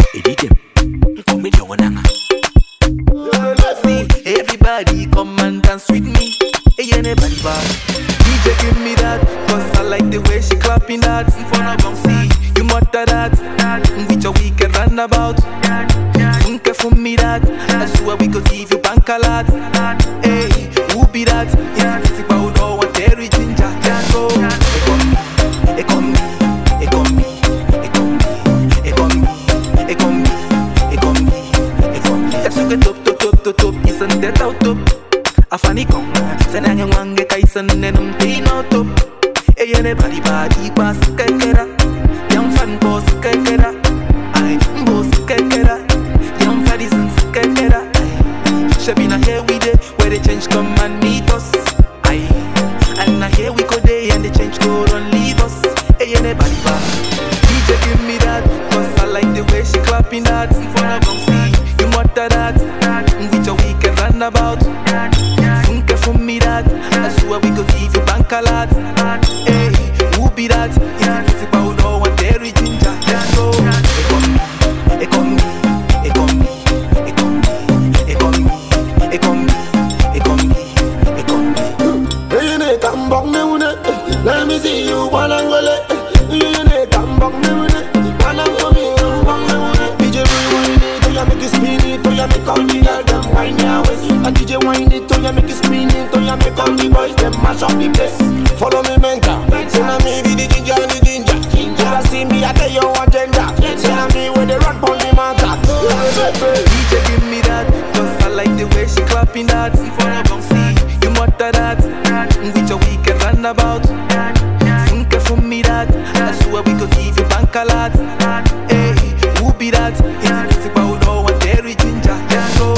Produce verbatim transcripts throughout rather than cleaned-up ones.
See, everybody come and dance with me. Hey, anybody bad? D J give me that, cause I like the way she clapping that. In front of see, you mutter that. With your weekend runabout. Funke for me that. I swear we could give you bank a lot. Hey, who be that? It's music about all what there is ginger. Just go. Hey, come me, hey, come me, hey, come me, hey, come me, hey, come me, hey, come me, hey, come me. Let's get up, top, top, top, top. Isn't that out top? Afani come, send a young one get Tyson and um pay no top. Hey, anybody body pass kekera, young fan boss kekera, I boss kekera, young faddies and kekera. Shabina here we dey, where the change come and meet us. I and now here we go day and the change go run leave us. Hey, anybody bad? D J give me that, cause I like the way she clapping that. In front of see, you mutter that, with your weekend runabout. Funke for me that, I swear we go give you bank a lot. Hey, who be that? It's music about all what there is ginger. Let's go. Hey, come me, hey, come me, hey, come me, hey, come me, hey, come me, hey, come me, hey, come me, hey, come me. Hey, you need to bang me with it. Let me see you one and go let. You need to bang me with it. One and for me, bang me with it. D J rewind it, till you make it spin it, till you make all the girls them whine your waist. And D J wind it, till you make it spin it, till you make all the boys them mash up the place. Follow me mentor, say na me be the ginger and the ginger. Ginger, I see me, I tell you agenda. Say na me where they run pon the matter. D J give me that, cause I like the way she clapping that. In front of see, you mutter that, with your weekend runabout. Funke for me that, I swear we could give you bank a lot. Hey, who be that? It's music about all what there is ginger. Let's go.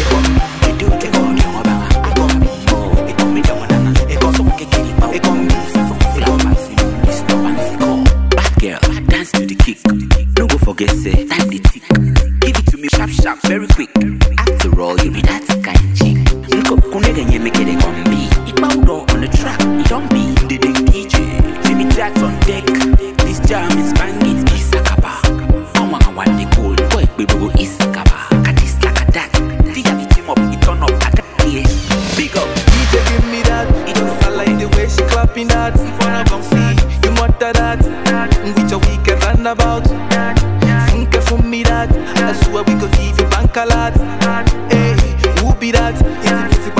Forget say time the tick. Give it to me sharp sharp, very quick. After all, you be that kind chick. Look up, kunega nye make it on me. It bound on the track, it don't be the D J. Jimmy Jack's on deck. This jam is banging, Isakaba. I want one the cool, boy, we go Isakaba. Cut this like a that. The have the team up, it turn up, I got the big up. D J give me that, it just I like the way she clapping that. In front of see, you mutter that, with your weekend runabout. For me that, I swear we could give you bank a lot. Hey, who be that? It's